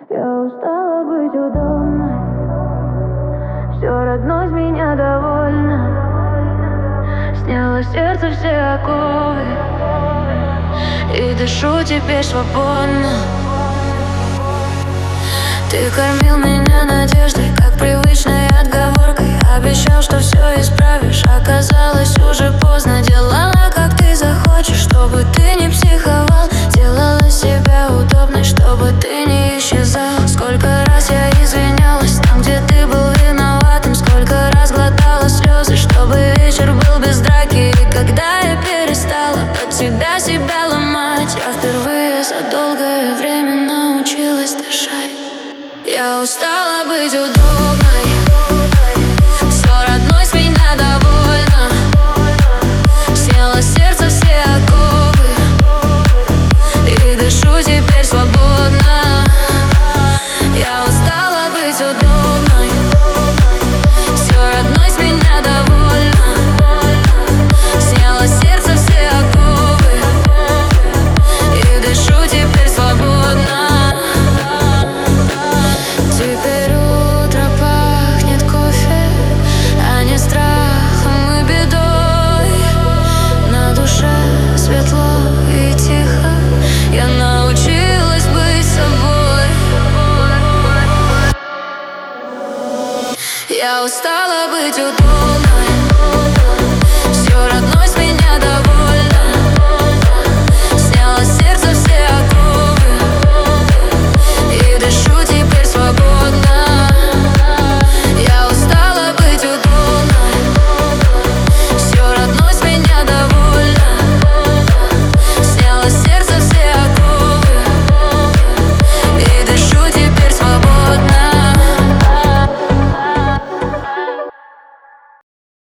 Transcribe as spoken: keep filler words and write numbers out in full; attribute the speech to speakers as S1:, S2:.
S1: Я устала быть удобной, все родное с меня довольно. Сняла сердце все оковы и дышу теперь свободно. Ты кормил меня надеждой, как привычной отговоркой. Обещал, что все исправишь, оказалось уже поздно. Делала, как ты захочешь, чтобы ты не психовал. Делала себя удобной, чтобы ты не исчезал. Сколько раз я извинялась там, где ты был виноватым. Сколько раз глотала слезы, чтобы вечер был без драки. И когда я перестала под тебя себя ломать, я впервые за долгое время научилась дышать. Я устала быть удобной, все родное с меня довольно. Сняла с сердца все оковы и дышу теперь свободно. Я устала быть удобной, все родное с меня довольно. Сняла с сердца все оковы и дышу теперь свободно. Теперь утро пахнет кофе, а не страхом и бедой. На душе светло и тихо, я научилась быть собой. Я устала быть удобной.